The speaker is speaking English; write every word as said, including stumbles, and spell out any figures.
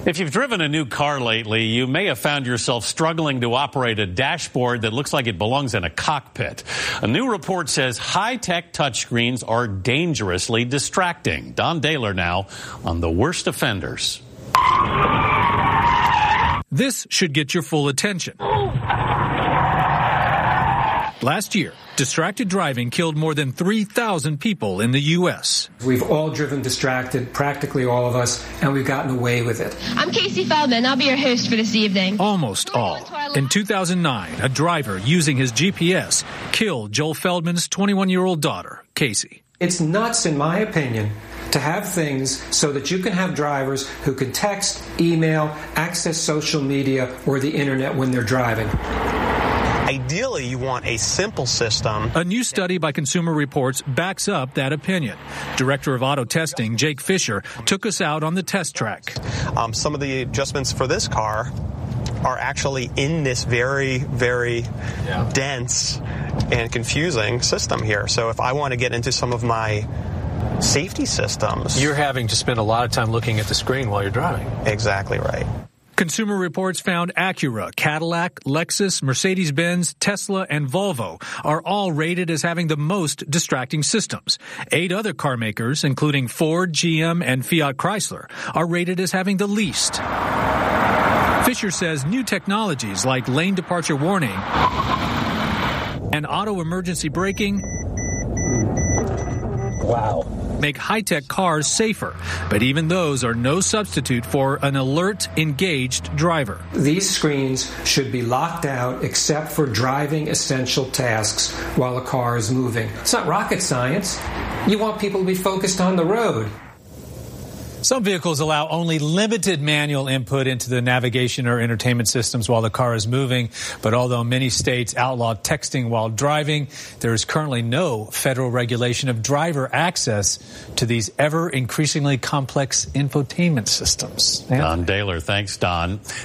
If you've driven a new car lately, you may have found yourself struggling to operate a dashboard that looks like it belongs in a cockpit. A new report says high-tech touchscreens are dangerously distracting. Don Daler now on the worst offenders. This should get your full attention. Last year, distracted driving killed more than three thousand people in the U S We've all driven distracted, practically all of us, and we've gotten away with it. I'm Casey Feldman. I'll be your host for this evening. Almost all. In two thousand nine, a driver using his G P S killed Joel Feldman's twenty-one-year-old daughter, Casey. It's nuts, in my opinion, to have things so that you can have drivers who can text, email, access social media or the internet when they're driving. Ideally, you want a simple system. A new study by Consumer Reports backs up that opinion. Director of Auto Testing, Jake Fisher, took us out on the test track. Um, some of the adjustments for this car are actually in this very, very yeah. dense and confusing system here. So if I want to get into some of my safety systems... You're having to spend a lot of time looking at the screen while you're driving. Exactly right. Consumer Reports found Acura, Cadillac, Lexus, Mercedes-Benz, Tesla, and Volvo are all rated as having the most distracting systems. Eight other car makers, including Ford, G M, and Fiat Chrysler, are rated as having the least. Fisher says new technologies like lane departure warning and auto emergency braking wow. make high-tech cars safer, but even those are no substitute for an alert, engaged driver. These screens should be locked out except for driving essential tasks while a car is moving. It's not rocket science. You want people to be focused on the road. Some vehicles allow only limited manual input into the navigation or entertainment systems while the car is moving. But although many states outlaw texting while driving, there is currently no federal regulation of driver access to these ever increasingly complex infotainment systems. Don Daler, thanks, Don.